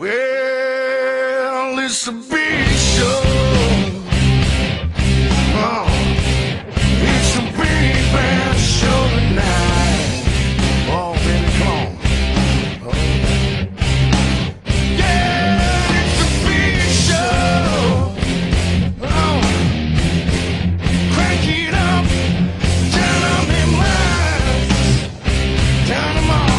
Well, it's a big show. Oh, it's a big band show tonight. Oh, baby, come on. Oh. Yeah, it's a big show. Oh, crank it up, turn on them lights, turn them on.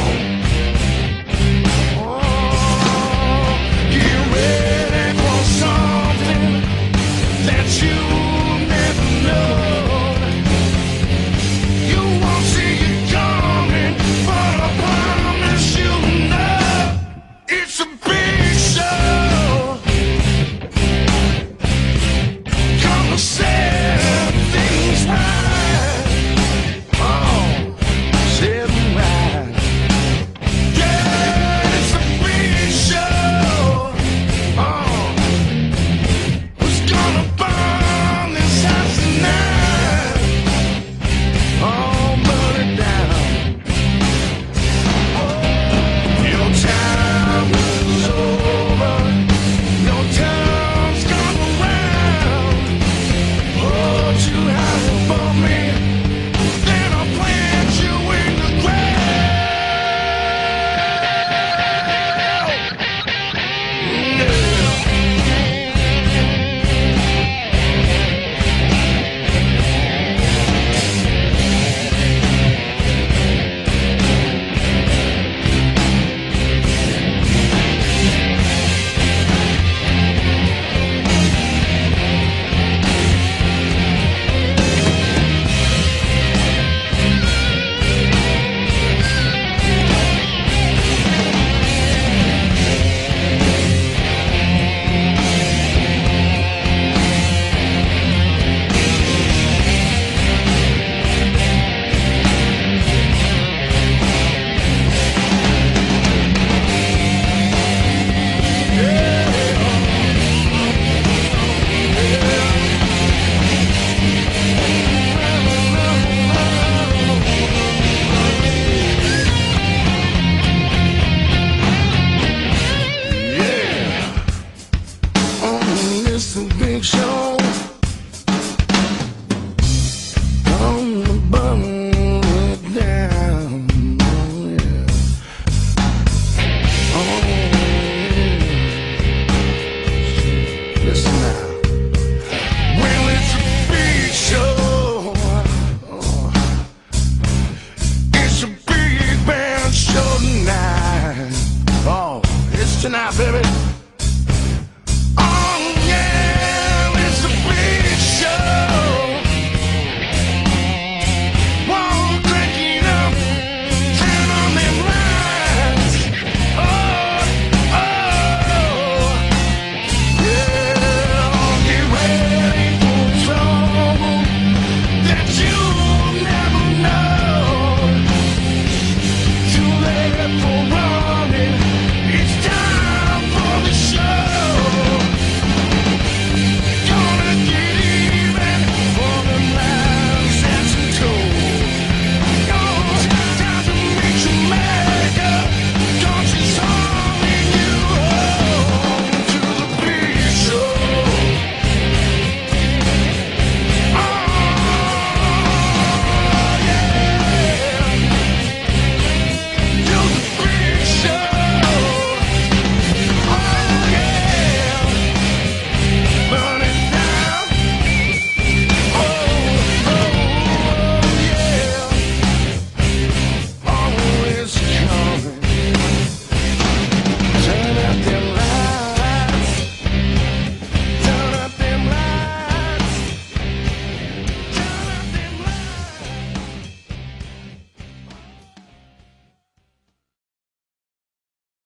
It's a big show. On the bottom right down. Oh yeah. Oh yeah. Listen now. Well, it's a big show. Oh. It's a big band show tonight. Oh, it's tonight, baby.